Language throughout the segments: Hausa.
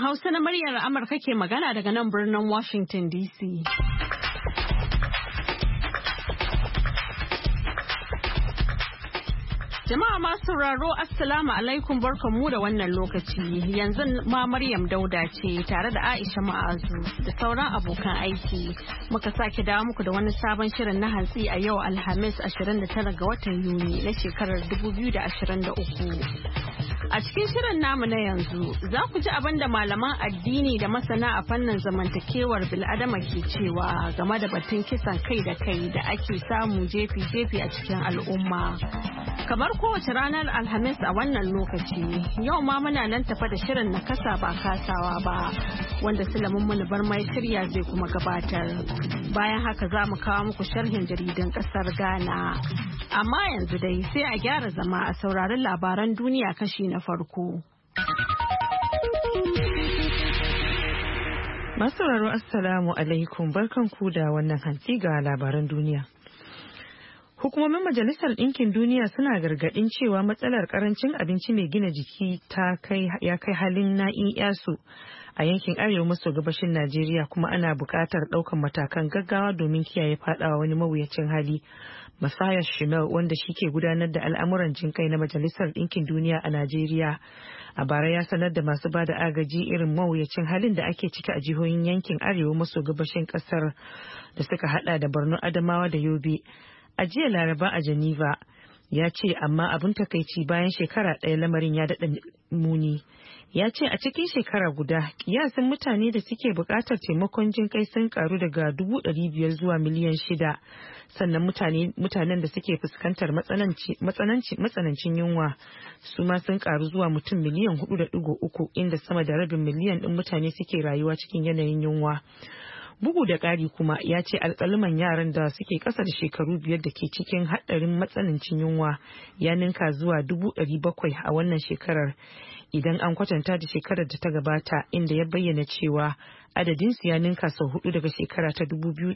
Hausa na muryar Amurka ke magana daga nan birnin Washington DC. Jama'a masu sauraro Assalamu alaikum barkanmu da wannan lokaci. Yanzu ma Maryam Dauda ce tare da Aisha Ma'azu da sauran abokan aiki. Muka sake dawo muku da wani sabon shirin na hantsi a yau Alhamis 29 ga watan Yuni na shekarar 2023. A cikin shirin namu na yanzu za ku ji abin da malaman addini da masana a fannin zamantakewar bil'adama ke cewa game da batun kisan kai da ake samu jefi-jefi a cikin al'umma. Kamar kowace ranar Alhamis a wannan lokaci, yau ma muna nan tafa da shirin na kasa ba kasawa ba, wanda Sulaiman Muni Barma ya shirya zai kuma gabatar. Bayan haka za mu kawo muku sharhin jaridan kasar Ghana. Amma yanzu dai sai a gyara zama a sauraron labaran duniya kashi na farko. Masu sauraro Assalamu alaikum, barkanku da wannan hantsi ga labaran duniya. Hukumomin Majalisar Ɗinkin Duniya suna gargaɗin cewa matsalar ƙarancin abinci mai gina jiki ya kai halin na'in-yasu a yankin arewa maso gabashin Najeriya, kuma ana buƙatar ɗaukar matakan gaggawa domin kiyaye faɗawa wani mawuyacin hali. Masaya Shimel, wanda shi ke gudanar da al'amuran jinƙai na Majalisar Ɗinkin Duniya a Najeriya, a bara ya sanar da masu bada agaji irin mawuyacin halin da ake ciki a jihohin yankin arewa maso gabashin ƙasar da suka hada da Borno, Adamawa da Yobe. A jiya Laraba a Geneva ya ce amma abin takaici bayan shekara ɗaya lamarin ya daɗa muni. Ya ce a cikin shekara guda kiyasin mutane da suke buƙatar taimakon jin kai sun karu daga 500,000 zuwa miliyan 6. Sannan mutanen da suke fuskantar matsanancin yunwa su ma sun karu zuwa mutum miliyan 4.3, inda sama da rabin miliyan ɗin mutane suke rayuwa cikin yanayin yunwa. Bugu da ƙari kuma ya ce alƙaluman yaran da suke ƙasa da shekaru 5 da ke cikin haɗarin matsanancin yunwa ya ninka zuwa 700,000 a wannan shekarar idan an kwatanta da shekarar da ta gabata, inda ya bayyana cewa adadinsu ya ninka sau 4 daga shekara ta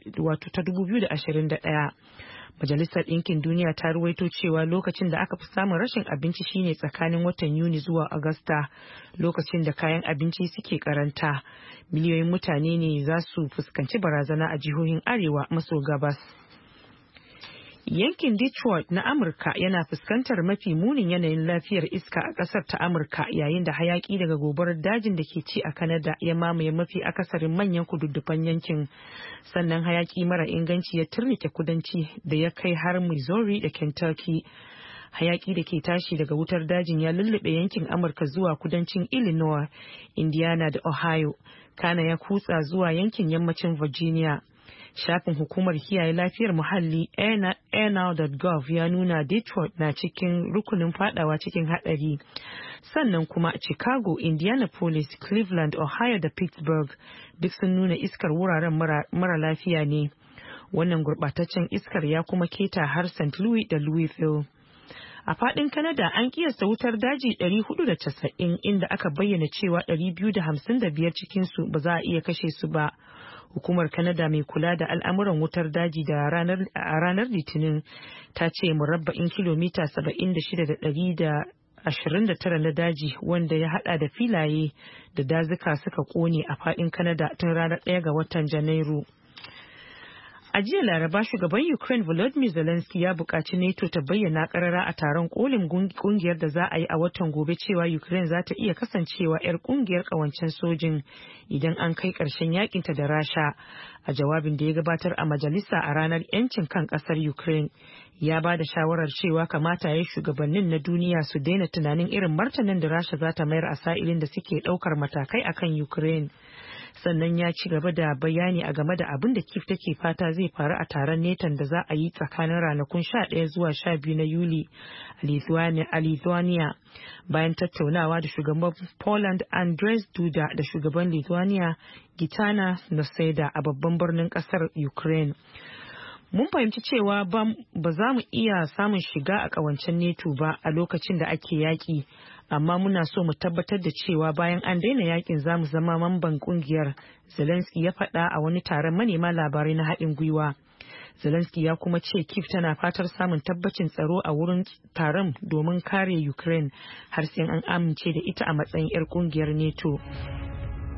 2021. Majalisar Ɗinkin Duniya ta ruwaito cewa lokacin da aka fi samun rashin abinci shine tsakanin watan Yuni zuwa Agusta, lokacin da kayan abinci suke karanta. Miliyoyin mutane ne za su fuskanci barazana a jihohin arewa maso gabas. Yankin Detroit na Amurka yana fuskantar mafi munin yanayin lafiyar iska a ƙasar ta Amurka, yayin da hayaki daga gobarar dajin da ke ci a Canada ya mamaye mafi akasarin manyan kududdufan yankin. Sannan hayaki mara inganci ya turnike kudanci da ya kai har Missouri da Kentucky. Hayaki da ke tashi daga wutar dajin ya lullube yankin Amurka zuwa kudancin Illinois, Indiana da Ohio, kana ya kutsa zuwa yankin yammacin Virginia. Shafin hukumar kiyaye lafiyar muhalli airnow.gov ya nuna Detroit na cikin rukunin fadawa cikin hadari. Sannan kuma Chicago, Indianapolis, Cleveland, Ohio da Pittsburgh duk sun nuna iskar wuraren mara lafiya ne. Wannan gurbataccen iskar ya kuma keta har St. Louis da Louisville. A faɗin Canada an kiyasta wutar daji 490, inda aka bayyana cewa 255 cikinsu ba za a iya kashe su ba. Hukumar Canada mai kula da al'amuran wutar daji a ranar Litinin ta ce murabba'in kilomita 76,129 na daji, wanda ya hada da filaye da dazuka, suka kone a faɗin Canada tun ranar 1 ga watan Janairu. A jiya Laraba, shugaban Ukraine Volodymyr Zelensky ya buƙaci NATO ta bayyana ƙarara a taron kolin ƙungiyar da za a yi a watan gobe cewa Ukraine za ta iya kasancewa 'yar ƙungiyar ƙawancen sojin idan an kai ƙarshen yakinta da Rasha. A jawabin da ya gabatar a majalisa a ranar 'yancin kan ƙasar Ukraine, ya ba da shawarar cewa kamata ya yi shugabannin na duniya su daina tunanin irin martanin da Rasha za ta mayar a sa'ilin da suke ɗaukar matakai akan Ukraine. Sannan ya ci gaba da bayani a game da abin da Kyiv take fata zai faru a taron netan da za a yi tsakanin ranakun 11 zuwa 12 na Yuli a Lithuania, bayan tattaunawa da shugaban Poland Andrzej Duda da shugaban Lithuania Gitana Nausėda a babban birnin kasar Ukraine. Mun fahimci cewa ba za mu iya samun shiga a ƙawancen NATO ba a lokacin da ake yaƙi, amma muna so mu tabbatar da cewa bayan an daina yakin za mu zama mamban ƙungiyar, Zelensky ya faɗa a wani taron manema labarai na haɗin gwiwa. Zelensky ya kuma ce Kyiv tana fatar samun tabbacin tsaro a wurin taron domin kare Ukraine har sai an amince da ita a matsayin 'yar ƙungiyar NATO.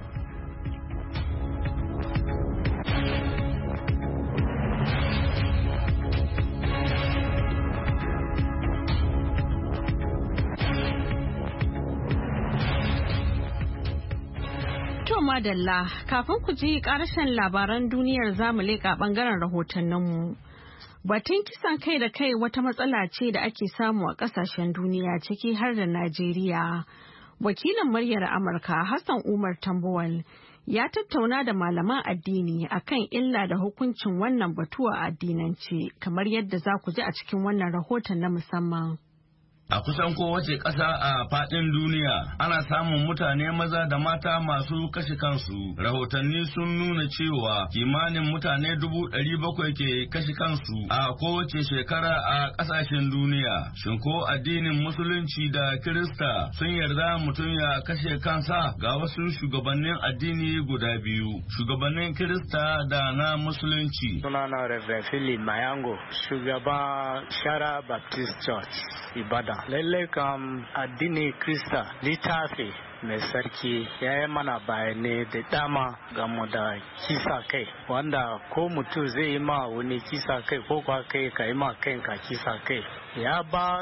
madalla kafin ku ji ƙarshen labaran duniyar zamu leƙa ɓangaren rahotanninmu. Batun kisan kai da kai wata matsala ce da ake samu a ƙasashen duniya ciki har da Najeriya. Wakilin muryar Amurka Hassan Umar Tambuwal ya tattauna da malaman addini akan illa da hukuncin wannan batu a addinance kamar yadda za ku ji a cikin wannan rahoton na musamman. A kusan kowace ƙasa a faɗin duniya ana samun mutane maza da mata masu kashe kansu. Rahotanni sun nuna cewa kimanin mutane 700,000 ke kashe kansu a kowace shekara a ƙasashen duniya. Shin ko addinin Musulunci da Kirista sun yarda mutum ya kashe kansa? Ga wasu shugabannin addini guda biyu, shugabannin Kirista da na Musulunci. Sunana Reverend Philip Mayango, shugaba Shara Baptist Church, Ibadan. Lallai kam addinin Krista littafi mai sarki ya yi mana bayanai da dama game da kisa kai, wanda ko mutum zai yi ma wani kisa kai ko kwa kai ka yi ma kanka kisa kai. Ya ba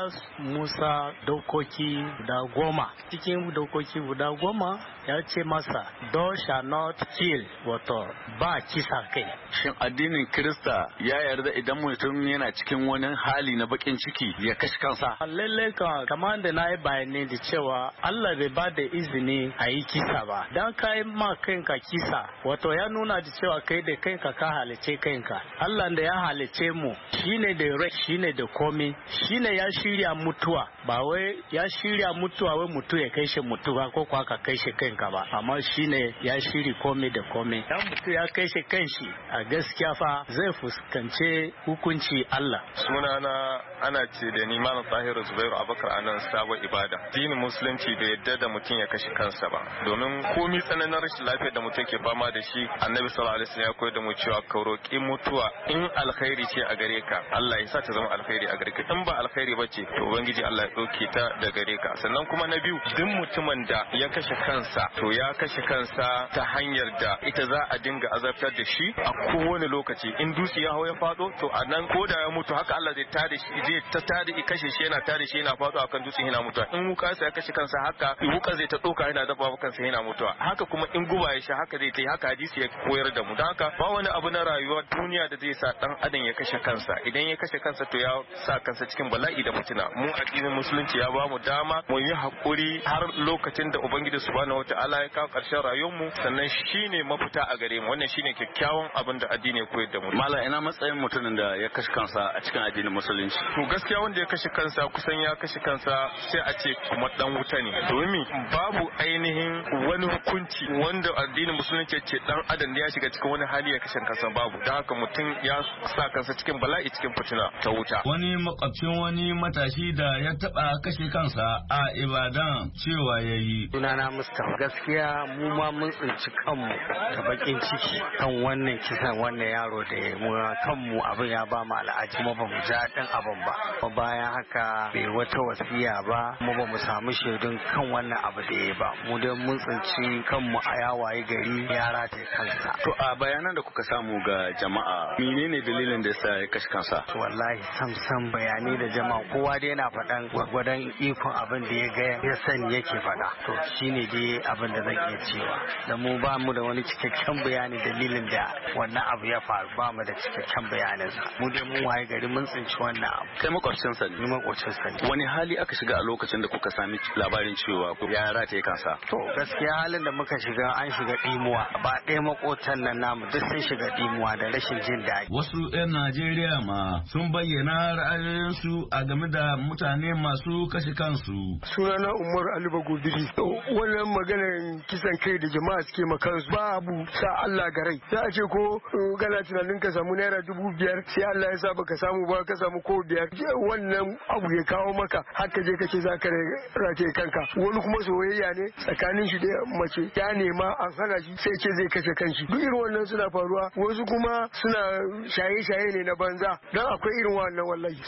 Musa dokoki guda 10. Cikin dokoki guda 10 ya ce masa thou shall not kill, wato ba kisa kai. Shin addinin Kirista ya yarda idan mutum yana cikin wani hali na bakin ciki ya kashe kansa? Lallai kamar da na yi bayanai da cewa Allah bai ba da izini a yi kisa ba. Dan ka yi ma kanka kisa, wato ya nuna da cewa kai da kanka ka halice kanka. Allah da ya halice mu shine da rai, shine da komai, shine ya shirya mutuwa, ba wai ya shirya mutuwa wai mutu ya kai shi mutuwa ko kwa ka kai shi kanka ba, amma shine ya shiri komai da komai. Dan mutu ya kai shi kanshi, a gaskiya fa zai fuskance hukunci Allah. Sunana ana ce da ni Malam Tahiru Zubairu Abubakar anan Sabon Ibada. Dinin Musulunci bai yadda da mutum ya kashe kansa ba, domin komai tsananin rashin lafiyar da mutum ke fama da shi, Annabi sallallahu alaihi wasallam ya koyar da mu cewa ka roki mutuwa in alkhairi ce a gare ka, Allah ya sa ta zama alkhairi a gare ka. In ba alkhairi bace to ubangiji Allah ya dauke ta da gare ka. Sannan kuma na biyu, duk mutumin da ya kashe kansa to ya kashe kansa ta hanyar da ita za a dinga azabtar da shi a kowane lokaci. In dutse ya hau ya fado to a nan ko da ya mutu haka Allah zai tada shi, zai ta tada i kashe shi, yana tada shi yana fado akan dutse yana mutuwa. In wuka sai ya kashe kansa haka wuka zai ta doka yana dafa kansa yana mutuwa. Haka kuma in guba ya sha haka zai ta yi, haka hadisi ya koyar da mu. Dan haka ba wani abu na rayuwar duniya da zai sa dan adam ya kashe kansa. Idan ya kashe kansa to ya sa kansa cikin bala'i da fitina. Mu addinin Musulunci ya ba mu dama mu yi hakuri har lokacin da Ubangiji Subhanahu wataala ya kawo ƙarshen rayuwar mu, sannan shine mafita a gare mu. Wannan shine kyakkyawan abin da addini ya koyar da mu. Malam, ina matsayin mutumin da ya kashe kansa a cikin addinin Musulunci? To gaskiya wanda ya kashe kansa kusan ya kashe kansa sai a ce kuma dan wuta ne, domin babu ainihin wani hukunci wanda addinin Musulunci ce dan adam da ya shiga cikin wani hali ya kashe kansa, babu. Dan haka mutum ya sa kansa cikin bala'i, cikin fitina ta wuta. Wani makwabcin wani matashi da ya taba kashe kansa a Ibadan cewa yayi. Sunana Mustapha. Gaskiya mu ma mun tsinci kanmu da bakin ciki kan wannan kisan wannan yaro da ya mu kanmu abin ya ba mu al'aji, kuma ba mu ji daɗin abin ba. Bayan haka bai wata wasiya ba, kuma ba mu samu shaidun kan wannan abu da ya ba. Mu dai mun tsinci kanmu a yawaye gari yara ta kansa. To a bayanan da kuka samu ga jama'a, menene dalilin da yasa ya kashe kansa? Wallahi sam bayanai da jama'a kowa dai yana faɗan gwargwadon ikon abin da ya ga ya sani yake faɗa. To shine dai abin da zan iya cewa. Da mu ba mu da wani cikakken bayani dalilin da wannan abu ya faru, ba mu da cikakken bayanin sa. Mu dai mun waye gari mun tsinci wannan abu. Kai makwabcin sa ne? Ni makwabcin sa ne. Wani hali aka shiga a lokacin da kuka sami labarin cewa ya rataye kansa? To gaskiya halin da muka shiga, an shiga dimuwa. Ba ɗaya makotan nan namu duk sun shiga dimuwa da rashin jin daɗi. Wasu 'yan Najeriya ma sun bayyana ra'ayoyinsu a game da mutane masu kashe kansu. Sunana Umar Ali Bagobiri. Wannan maganar kisan kai da jama'a suke makansu babu sa Allah ga rai. Za a ce ko kana tunanin ka samu naira 5,000 sai Allah ya sa baka samu ba, ka samu ko 5. Wannan abu ya kawo maka haka je kace za ka rataye kanka. Wani kuma soyayya ne tsakanin shi da mace, ya nema an hana shi sai ce zai kashe kanshi. Duk irin wannan suna faruwa. Wasu kuma suna shaye-shaye ne na banza. Dan akwai irin wannan wallahi. Sun sha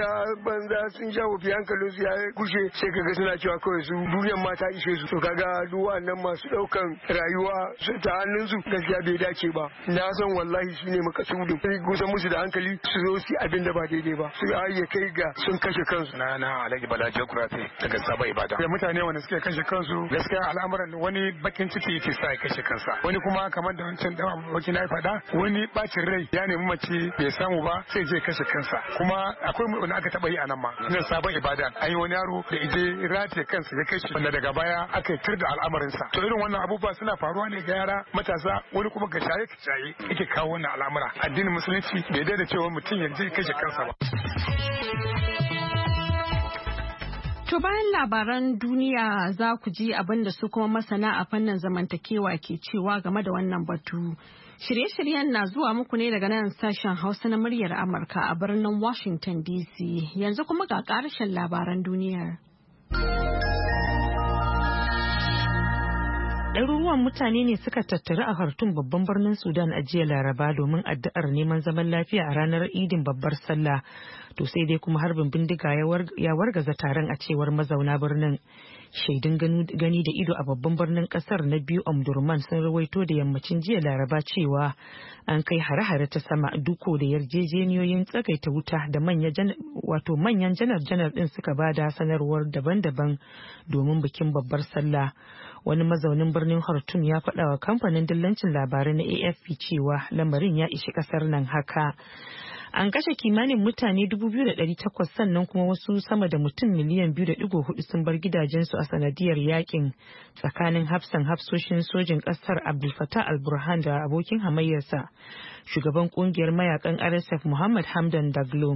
sha banza sun sha wofi hankalin su ya kushe sai kaga suna cewa kawai su duniyar ma ta ishe su. To kaga duk wannan masu daukan rayuwa ta hannun su gaskiya bai dace ba. Na san wallahi shine makasudin sai gusa musu da hankali su zo su abin da ba daidai ba. Su ya kai ga sun kashe kansu. Na Alhaji Bala Geography daga Sabon Ibada. Da mutane wanda suke kashe kansu gaskiya al'amuran wani bakin ciki yake sa ya kashe kansa. Wani kuma kamar da wancan da wakil ya faɗa wani bacin rai ya nemi mace bai samu ba sai je kashe kansa. Kuma akwai wani aka taba yi a nan ma. Ina Sabon Ibada an yi wani yaro da ije rataye kansa ya kashe wanda daga baya aka tir da al'amarinsa. To irin wannan abubuwa suna faruwa ne ga yara matasa wani kuma ga shaye yake kawo wannan al'amura. Addinin musulunci bai da cewa mutum ya je kashe kansa ba. To bayan labaran duniya za ku ji abin da su kuma masana a fannin zamantakewa ke cewa game da wannan batu. Shirye-shiryen na zuwa muku ne daga nan sashen Hausa na muryar Amurka a birnin Washington DC. Yanzu kuma ga ƙarshen labaran duniyar. Ɗaruruwan mutane ne suka tattaru a Khartoum babban birnin Sudan a jiya Laraba domin addu'ar neman zaman lafiya a ranar Idin babbar sallah. To sai dai kuma harbin bindiga ya wargaza taron a cewar mazauna birnin. Shaidun gani da ido a babban birnin kasar na biyu Omdurman sun rawaito da yammacin jiya Laraba cewa an kai hare-hare ta sama duko da yarjejeniyoyin tsagaita wuta da manyan janar din suka bada sanarwar daban-daban domin bikin babbar sallah. Wani mazaunin birnin Khartoum ya faɗa wa kamfanin dillancin labarai na AFP cewa lamarin ya ishi ƙasar nan haka. An kashe kimanin mutane 2,800 sannan kuma wasu sama da mutum miliyan 2.4 sun bar gidajensu a sanadiyar yakin tsakanin hafsoshin sojin ƙasar Abdul Fattah al-Burhan da abokin hamayyarsa shugaban kungiyar mayakan RSF Muhammad Hamdan Daglo.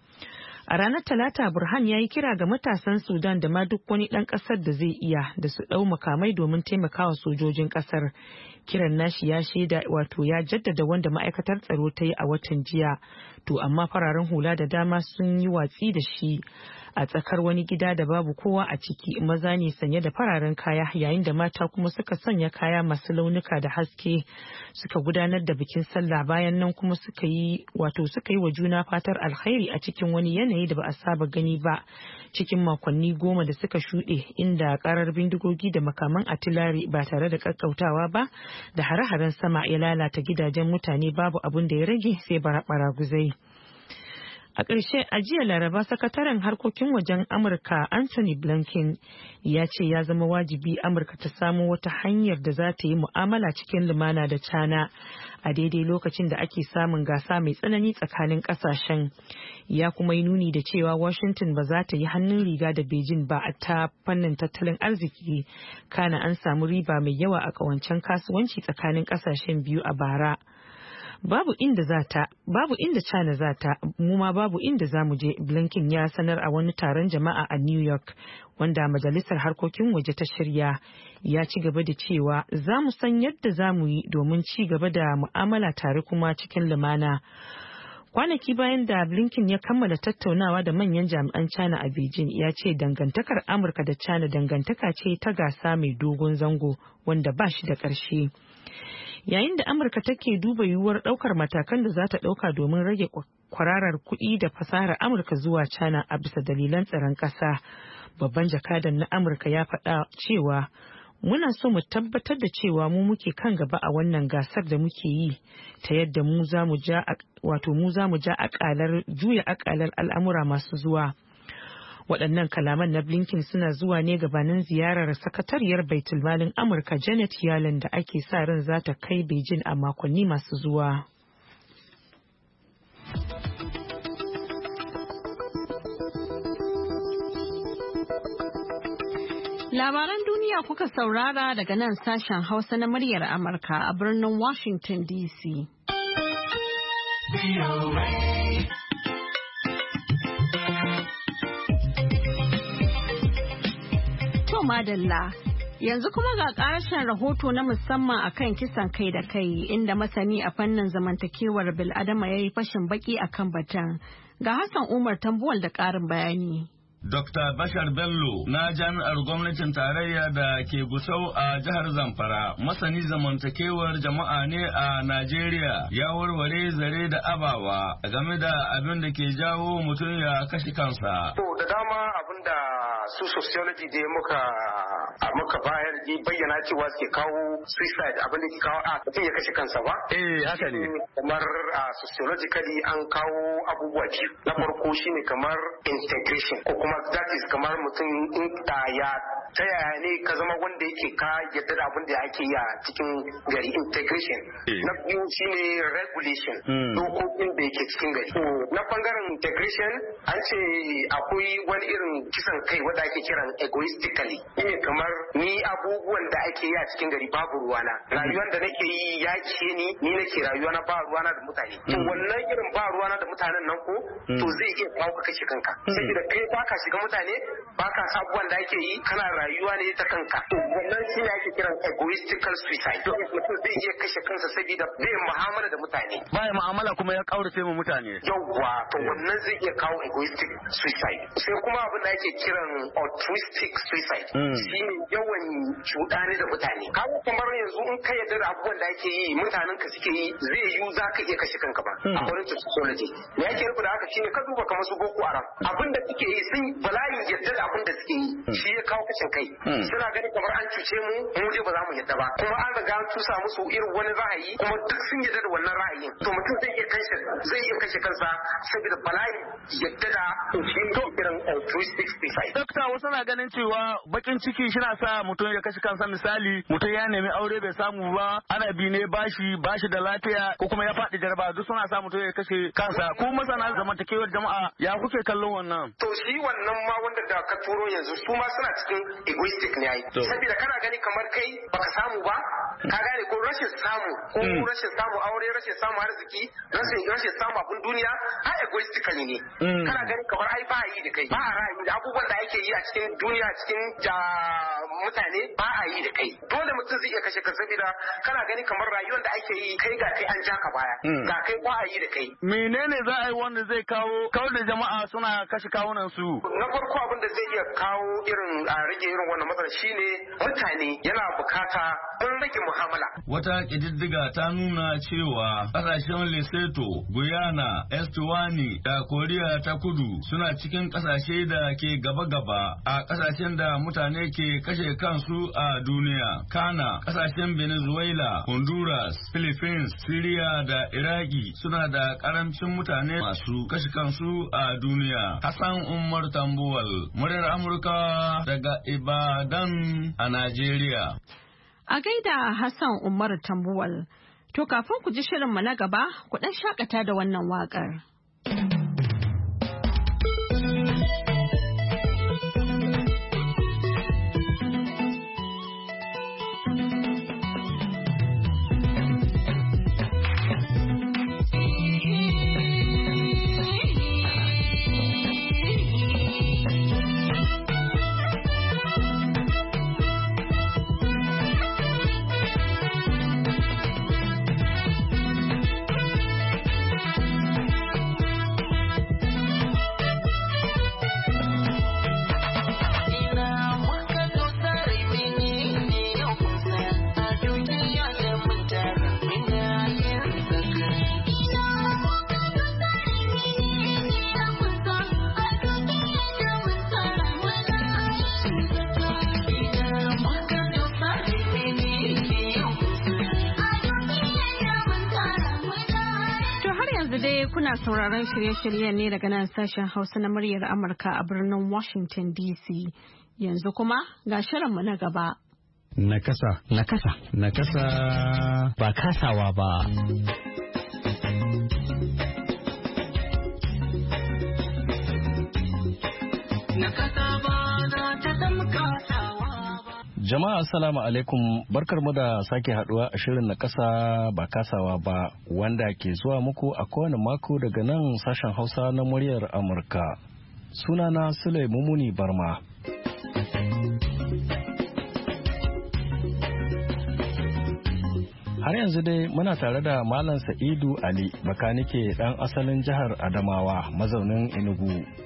A ranar Talata Burhan ya yi kira ga matasan Sudan da ma duk wani ɗan ƙasar da zai iya da su ɗau makamai domin taimakawa sojojin ƙasar. Kiran nashi ya jaddada wanda ma'aikatar tsaro ta yi a watan jiya. To amma fararen hula da dama sun yi watsi da shi. A tsakar wani gida da babu kowa a ciki maza ne sanye da fararen kaya yayin da mata kuma suka sanya kaya masu launuka da haske suka gudanar da bikin sallah bayan nan kuma suka yi wa juna fatar alkhairi a cikin wani yanayi da ba a saba gani ba cikin makonni 10 da suka shuɗe inda karar bindigogi da makaman atilari ba tare da kakkautawa ba da hare-haren sama ya lalata gidajen mutane babu abin da ya rage sai baraguzai. A ƙarshe a jiya Laraba sakataren harkokin wajen Amurka Anthony Blinken ya ce ya zama wajibi Amurka ta samu wata hanyar da za ta yi mu'amala cikin lumana da China a daidai lokacin da ake samun gasa mai tsanani tsakanin ƙasashen. Ya kuma yi nuni da cewa Washington ba za ta yi hannun riga da Beijing ba a ta fannin tattalin arziki, kana an samu riba mai yawa a ƙawancen kasuwanci tsakanin ƙasashen biyu a bara. Babu inda China za ta, mu ma babu inda za mu je, Blinken ya sanar a wani taron jama'a a New York, wanda Majalisar Harkokin Waje ta shirya. Ya ci gaba da cewa za mu san yadda za mu yi domin ci gaba da mu'amala tare kuma cikin lumana. Kwanaki bayan da Blinken ya kammala tattaunawa da manyan jami'an China a Beijing, ya ce dangantakar Amurka da China dangantaka ce ta gasa mai dogon zango wanda ba shi da ƙarshe. Yayin da Amurka take duba yiwuwar ɗaukar matakan da za ta ɗauka domin rage kwararar kuɗi da fasahar Amurka zuwa China a bisa dalilan tsaron ƙasa, babban jakadan na Amurka ya faɗa cewa muna so mu tabbatar da cewa mu muke kan gaba a wannan gasar da muke yi ta yadda mu za mu ja juya akalar al'amura masu zuwa. Waɗannan kalaman na Blinken suna zuwa ne gabanin ziyarar sakatariyar baitulmalin Amurka Janet Yellen da ake sa ran za ta kai Beijing a makonni masu zuwa. Labaran duniya kuka saurara daga nan sashen Hausa na muryar Amurka a birnin Washington DC. Madalla. Yanzu kuma ga ƙarashin rahoto na musamman akan kisan kai da kai inda masani a fannin zamantakewar bil'adama ya yi fashin baki akan batun. Ga Hassan Umar Tambuwal da ƙarin bayani. Dr. Bashar Bello na jami'ar gwamnatin tarayya da ke Gusau a jihar Zamfara, masani zamantakewar jama'a ne a Najeriya, ya warware zare da abawa game da abin da ke jawo mutum ya kashe kansa. To da dama abin da su sociology dai muka bayyana cewa ke kawo suicide, abin da ke kawo mutum ya kashe kansa ba? Haka ne. Kamar sociologically an kawo abubuwa biyu. Na farko shine kamar integration ko kuma that is kamar mutum ya ta yaya ne ka zama wanda yake ka yadda da abin da ake yi a cikin gari, integration. Na biyu shine regulation, dokokin da yake cikin gari. Na bangaren integration an ce akwai wani irin kisan kai wanda ake kiran egoistically, shine kamar ni abubuwan da ake yi a cikin gari babu ruwana, rayuwar da nake yi ya ishe ni nake rayuwa na ba ruwana da mutane. To wannan irin ba ruwana da mutanen nan ko to zai iya kawo ka kashe kanka, saboda kai baka shiga mutane, baka sabuwan da ake yi, kana rayuwa ne ta kanka. To wannan shine ake kiran egoistical suicide. Mutum zai iya kashe kansa saboda bai mu'amala da mutane, baya mu'amala kuma ya kaurace mu mutane. Yawwa, to wannan zai iya kawo egoistic suicide. Sai kuma abin da ake kiran altruistic suicide, shine yawan cuɗani da mutane. Kawo kamar yanzu in ka yarda da abubuwan da ake yi mutanen ka suke yi, zai yiwu za ka iya kashe kanka ba. According to sociology, me yake nufi da haka shine ka duba kamar su Boko Haram, abin da suke yi sun bala'i yarda da abin da suke yi, shi ya kawo kashin kai. Suna gani kamar an cuce mu je ba za mu yarda ba, kuma an riga an tusa musu irin wani ra'ayi, kuma duk sun yarda da wannan ra'ayin. To mutum zai iya kashe kansa saboda bala'i yarda da shi kiran altruistic suicide. Dokta, wasu na ganin cewa bakin ciki shi na sa mutum ya kashe kansa. Misali, mutum ya nemi aure bai samu ba, ana bi ne bashi da lafiya, ko kuma ya faɗi jaraba, duk suna sa mutum ya kashe kansa. Ku masana zamantakewar jama'a ya kuke kallon wannan? To shi wannan ma wanda da ka turo yanzu su ma suna cikin egoistic ne ai. Saboda kana gani kamar kai baka samu ba, ka gane ko rashin samu aure, rashin samu arziki, rashin samu abun duniya, ai egoistically ne. Kana gani kamar ai ba yi da kai, ba a ra'ayi da abubuwan da ake yi a cikin duniya, cikin mutane ba a yi da kai. Dole mutum zai iya kashe kansa saboda kana gani kamar rayuwar da ake yi kai ga kai an ja ka baya, ga kai ba a yi da kai. Menene za a yi wanda zai kawo da jama'a suna kashe kawunan su? Na farko abin da zai iya kawo rage irin wannan matsala shine mutane yana bukata don rage mu'amala. Wata ƙididdiga ta nuna cewa ƙasashen Lesotho, Guyana, Eswatini da Koriya ta Kudu suna cikin ƙasashe da ke gaba-gaba a ƙasashen da mutane ke kashe kansu a duniya. Kana ƙasashen Venezuela, Honduras, Philippines, Syria da Iraki suna da ƙaramcin mutane masu kashe kansu a duniya. Hassan Umar Tambuwal, muryar Amurka daga Ibadan a Najeriya. A gaida Hassan Umar Tambuwal. To kafin ku ji shirinmu na gaba, ku ɗan shakata da wannan waƙar. Kuna sauraron shirye-shiryen ne daga nan sashen Hausa na muryar Amurka a birnin Washington DC. Yanzu kuma ga shirinmu na gaba. Nakasa. Ba kasawa ba. Jama'a assalamu alaikum, barkarmu da sake haduwa a shirin na kasa ba kasawa ba, wanda ke zuwa muku a kowane mako daga nan sashen Hausa na muryar Amurka. Sunana Sule Mumuni Barma. Har yanzu dai muna tare da Malam Sa'idu Ali, bakanike dan asalin jihar Adamawa, mazaunin Enugu.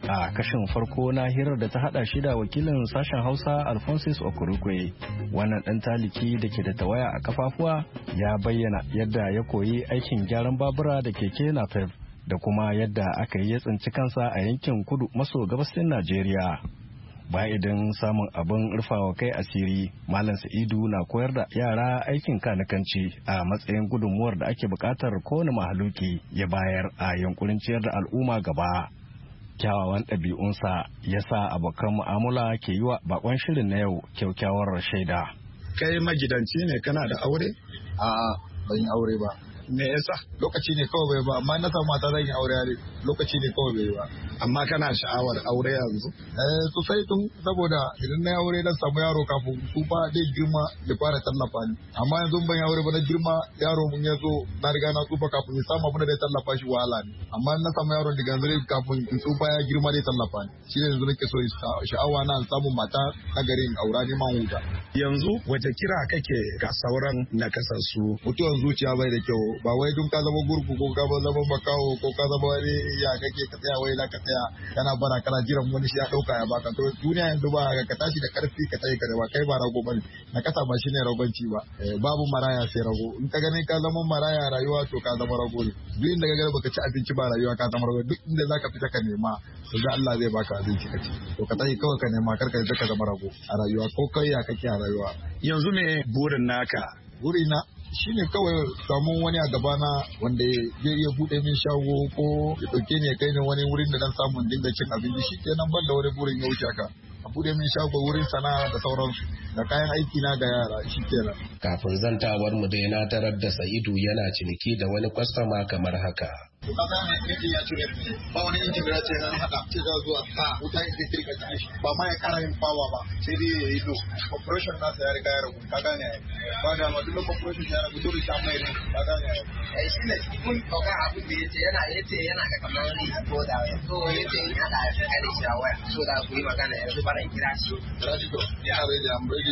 A kashin farko na hirar da ta hada shi da wakilin sashen Hausa Alphonsus Okurukwe, wannan dan taliki da ke da tawaya a kafafuwa ya bayyana yadda ya koyi aikin gyaran babura da keke napep da kuma yadda aka yi ya tsinci kansa a yankin kudu maso gabasin Najeriya. Ba idan samun abin rufawa kai asiri, Malam Sa'idu na koyar da yara aikin kanikanci a matsayin gudunmuwar da ake bukatar kowane mahaluki ya bayar a yankurin ciyar da al'umma gaba. Kyawawan ɗabi'unsa ya sa abokan mu'amala ke yi wa bakon shirin na yau kyaukyawar shaida. Kai magidanci ne, kana da aure? A'a, ban yi aure ba. Me yasa? Lokaci ne kawai bai ba, amma na samu mata zan yi aure ne, lokaci ne kawai bai ba. Amma kana sha'awar aure yanzu? Sosai tun saboda idan na yi aure dan samu yaro kafin su ba dai girma da fara tallafa ni. Amma yanzu ban yi aure ba na girma yaro mun ya zo na riga na tsufa kafin ya samu abin da zai tallafa shi wahala ne. Amma na samu yaron daga yanzu kafin in tsufa ya girma zai tallafa ni. Shi ne yanzu nake so sha'awa na samun mata na garin aura ne man huta. Yanzu wace kira kake ga sauran nakasassu? Mutuwan zuciya bai da kyau. Ba wai dun ka zama gurgu ko ka zama makaho ko ka zama wani ya kake ka tsaya wai ka tsaya kana bara kana jiran wani shi ya dauka ya baka. To duniya yanzu ba ka tashi da karfi ka tsaye ka da ba kai ba rago bane. Na kasa ba shine ragonci ba. Babu maraya sai rago. In ka gani ka zama maraya rayuwa to ka zama rago ne. Duk inda ka ga baka ci abinci ba rayuwa ka zama rago. Duk inda zaka fita ka nema to da Allah zai baka abinci ka ci. To ka tsaye kawai ka nema kar ka zama rago a rayuwa ko kai ya kake a rayuwa. Yanzu me burin naka? Burina shi ne kawai samun wani a gabana wanda zai iya buɗe min shago ko ya ɗauke ni ya kai ni wani wurin da dan samun dinga cin abinci shi kenan ban da wani burin ya wuce haka. A buɗe min shago wurin sana'a da sauransu da kayan aiki na ga yara shi kenan. Kafin zantawar mu dai na tarar da Sa'idu yana ciniki da wani kwastama kamar haka. To ka gane injin ya cire ba wani injin da ya ce nan hada ce za zuwa sa wuta ya kai ka ci ba ma ya kara yin power ba sai dai ya yi do operation nasa ya riga ya ragu ka gane ba da ma duk operation ya ragu dole ta mai ne ka gane shi ne kun ɗauka abin da yace yana da kamar wani ko da waya to yace in hada a kai da shi a waya so da ku yi magana yanzu bara in kira shi ya rage amredi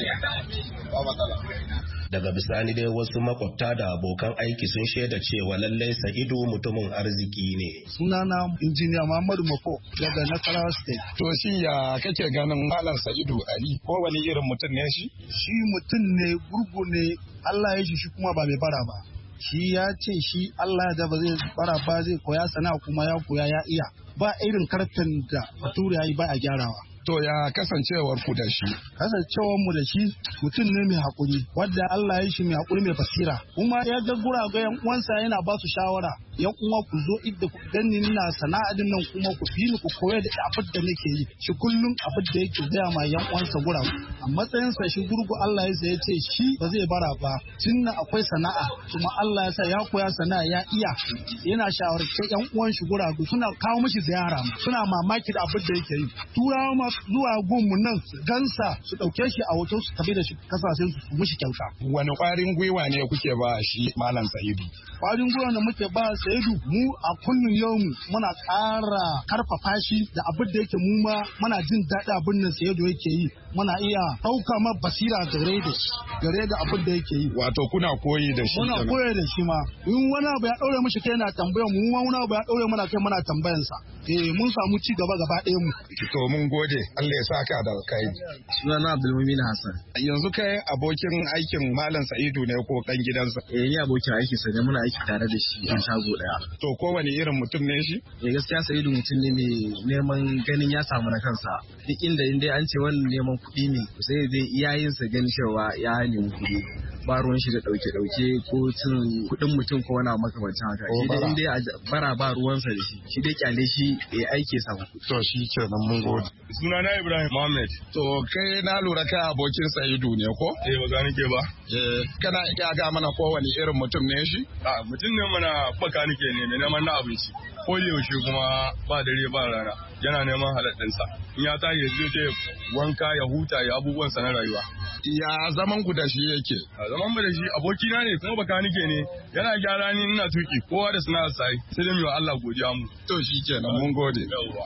ba matsala. Daga bisani dai wasu makwabta da abokan aiki sun shaida cewa lallai Sa'idu mutumin arziki ne. Sunana injiniya Muhammadu Mako daga Nasarawa State. To shi ya kake ganin Malam Sa'idu Ali ko wani irin mutum ne shi? Shi mutum ne gurgu ne, Allah ya shi kuma ba mai bara ba. Shi ya ce shi Allah da ba zai bara ba zai koya sana'a kuma ya koya ya iya. Ba irin karfin da Bature ya yi ba a gyarawa. To ya kasancewar ku da shi? Kasancewar mu da shi mutum ne mai hakuri, wadda Allah ya shi mai hakuri mai basira. Kuma ya ga guraga yan uwansa yana ba su shawara. Yan uwa ku zo idda ku gani ina sana'a din nan kuma ku bi ni ku koyar da abin da nake yi. Shi kullum abin da yake gaya ma yan uwansa guragu. A matsayin sa shi gurgu Allah ya ce shi ba zai bara ba. Tunna akwai sana'a kuma Allah ya sa ya koya sana'a ya iya. Yana shawarce yan uwan shi guragu suna kawo mishi ziyara. Suna mamaki da abin da yake yi. Turawa ma zuwa gunmu nan gansa su ɗauke shi a hoto su tafi da shi kasashen su mushi kyauta. Wani ƙwarin gwiwa ne kuke ba shi Malam Sa'idu? Ƙwarin gwiwa da muke ba Sa'idu mu a kullum yau muna ƙara karfafa shi da abin da yake mu ma muna jin daɗi abin da Sa'idu yake yi. Muna iya ɗauka ma basira gare da abin da yake yi. Wato kuna koyi da shi? Muna koyi da shi ma. In wani abu ya ɗaure mishi kai na tambayar mu, wani abu ya ɗaure mana kai muna tambayansa. Mun samu ci gaba ɗaya mu. To mun gode. Allah ya saka da kai. Sunana Abdulmumin Hassan. Yanzu kai abokin aikin Malam Sa'idu ne ko dan gidansa? Ni abokin aikin sa ne, muna aiki tare da shi a shago daya. To kowane irin mutum ne shi? Gaskiya Sa'idu mutum ne mai neman ganin ya samu na kansa. Duk inda an ce wannan neman kuɗi ne sai zai iyayen sa ganin cewa ya nemi kuɗi. Ba ruwan shi da dauke ko cin kuɗin mutum ko wani makamancin haka. Shi dai inda bara ba ruwansa da shi. Shi dai kyale shi ya aike sa. To shi kenan mun gode. Sunana Ibrahim Mohammed. To kai na lura kai abokin Sa'idu ne ko? Ba za nike ba. Kana iya ga mana kowane irin mutum ne shi? Mutum ne mana bakanike ne mai neman na abinci. Ko yaushe kuma ba dare ba rana yana neman halaɗinsa. In ya tashi ya je wanka ya huta ya abubuwan sa na rayuwa. Ya zaman ku da shi yake? Zaman mu da shi abokina ne kuma bakanike ne yana gyara ni ina tuki kowa da sana'ar sai dai mu Allah godiya mu. To shi kenan mun gode.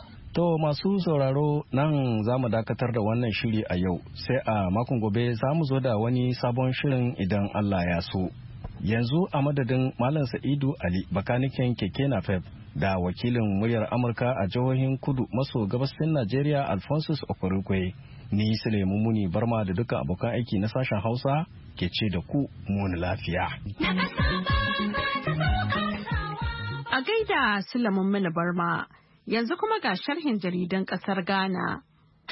To masu sauraro nan za mu dakatar da wannan shiri a yau sai a makon gobe za mu zo da wani sabon shirin idan Allah ya so. Yanzu a madadin Malam Sa'idu Ali bakaniken keke napep da wakilin muryar Amurka a jihohin kudu maso gabasin Najeriya Alphonsus Okorigwe. Ni Sulaimu Muni Barma da duka abokan aiki na sashen Hausa ke ce da ku muni lafiya. A gaida Sulaimu Muni Barma, yanzu kuma ga sharhin jaridan ƙasar Ghana.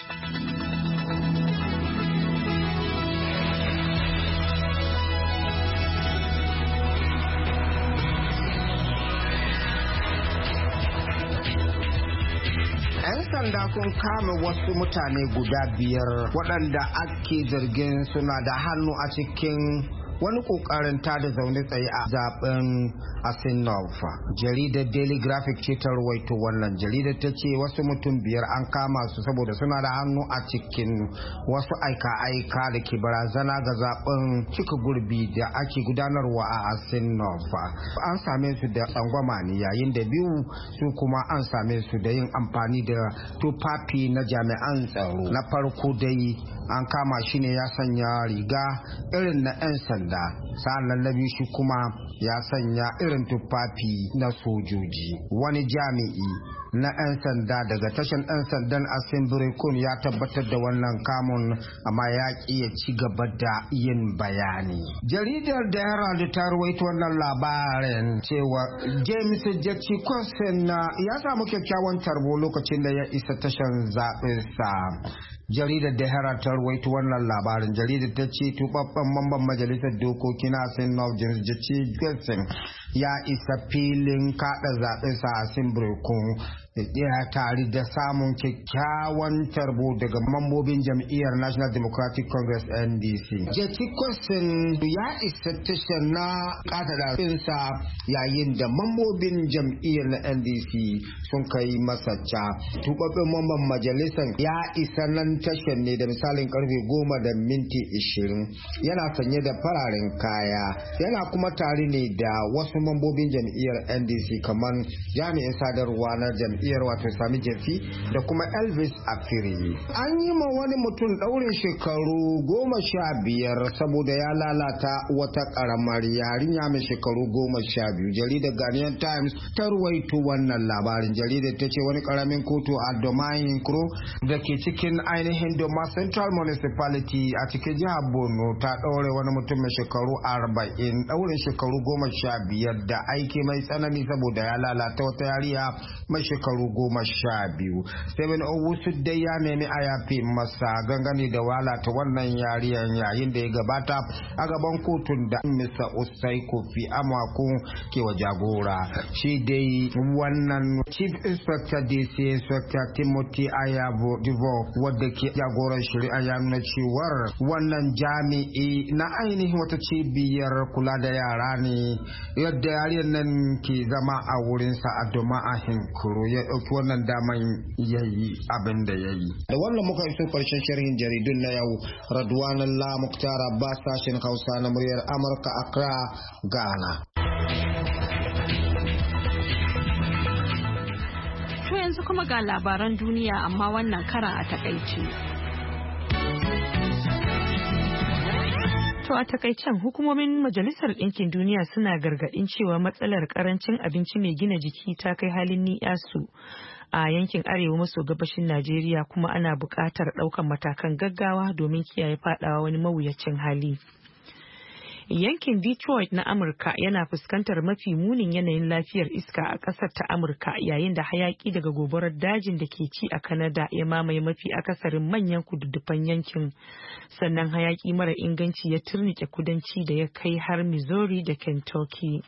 'Yan sanda sun kama wasu mutane guda 5 waɗanda ake zargin suna da hannu a cikin wani kokarin tada zaune tsaye a zaben Asinov. Jaridar Daily Graphic ce ta rawaito wannan. Jaridar ta ce wasu mutum 5 an kama su saboda suna da hannu a cikin wasu aika-aika da ke barazana ga zaben cika gurbi da ake gudanarwa a Asinov. An same su da tsangwama ne, yayin da 2 su kuma an same su da yin amfani da tufafi na jami'an tsaro. Na farko dai an kama shi ne ya sanya riga irin na 'yan sanda, sa'an na biyu shi kuma ya sanya irin tufafi na sojoji. Wani jami'i na 'yan sanda daga tashan 'yan sandan Assembly ya tabbatar da wannan kamun, amma ya ƙi ya ci gaba da yin bayani. Jaridar da Herald ta rawaito wannan labarin cewa James Jachikosen ya samu kyakkyawan tarbo lokacin da ya isa tashan zaɓensa. Jaridar da Herald ta rawaito wannan labarin. Jaridar ta ce tubabban mamban majalisar dokoki na Asinov James Jachikosen ya isa filin kada zaɓensa a Assembly ya tare da samun kyakkyawan tarbo daga mambobin jam'iyyar National Democratic Congress NDC. Jachikosen ya isa tashar na kada zaɓensa yayin da mambobin jam'iyyar na NDC sun kai masa ca. Tubabben mamban majalisar ya isa nan tashar ne da misalin karfe 10:20. Yana sanye da fararen kaya, yana kuma tare ne da wasu mambobin jam'iyyar NDC kamar jami'in sadarwa na jam'iyyar wato Sami Jefi da kuma Elvis Afiri. An yi ma wani mutum ɗaurin shekaru 15 saboda ya lalata wata ƙaramar yarinya mai shekaru 12. Jaridar Ghanaian Times ta ruwaito wannan labarin. Jaridar ta ce wani ƙaramin kotu a Domain Kro da ke cikin ainihin Doma Central Municipality a cikin jihar Borno ta ɗaure wani mutum mai shekaru 40 ɗaurin shekaru 15 da aiki mai tsanani saboda ya lalata wata yariya mai shekaru 12. Stephen Owusu dai ya nemi a yafe masa gangane da lalata wannan yariyan yayin da ya gabata a gaban kotun da Mr. Osai Kofi Amwako ke wa jagora. Shi dai wannan Chief Inspector DC Inspector Timothy Ayabo Divo wadda ke jagoran shari'a ya nuna cewar wannan jami'i na ainihin wata cibiyar kula da yara ne, yadda yariyan nan ke zama a wurinsa a Doma a Hinkuro ya ɗauki wannan daman yayi abin da ya yi. Da wannan muka iso karshen sharhin jaridun na yau. Radwanullah Muktar Abbas, sashen Hausa na muryar Amurka, Accra, Ghana. To yanzu kuma ga labaran duniya amma wannan karan a takaice. To a takaicen hukumomin Majalisar Ɗinkin Duniya suna gargaɗin cewa matsalar ƙarancin abinci mai gina jiki ta kai halin ni'yasu a yankin arewa maso gabashin Najeriya, kuma ana buƙatar ɗaukan matakan gaggawa domin kiyaye faɗawa wani mawuyacin hali. Yankin Detroit na Amurka yana fuskantar mafi munin yanayin lafiyar iska a ƙasar ta Amurka, yayin da hayaki daga gobarar dajin da ke ci a Canada ya mamaye mafi akasarin manyan kududdufan yankin. Sannan hayaki mara inganci ya turnike kudanci da ya kai har Missouri da Kentucky.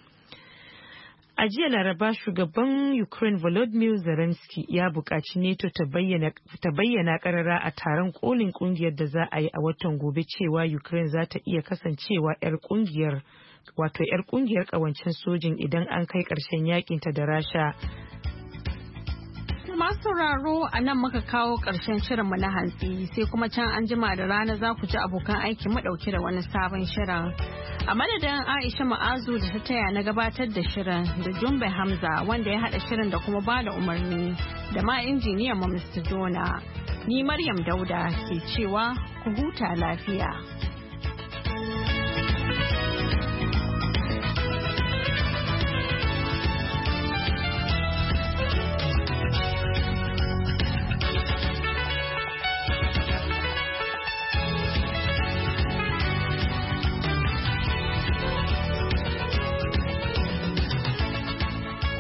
A jiya Laraba, shugaban Ukraine Volodymyr Zelensky ya buƙaci NATO ta bayyana ƙarara a taron kolin ƙungiyar da za a yi a watan gobe cewa Ukraine za ta iya kasancewa 'yar ƙungiyar ƙawancen sojin idan an kai ƙarshen yakinta da Rasha. Masu sauraro a nan muka kawo ƙarshen shirinmu na hantsi, sai kuma can an jima da rana za ku ji abokan aiki mu ɗauke da wani sabon shirin. A madadin Aisha Ma'azu da ta taya na gabatar da shirin da Jumbe Hamza wanda ya haɗa shirin da kuma ba da umarni da ma injiniyan mu Mr. Jona. Ni Maryam Dauda ke cewa ku huta lafiya.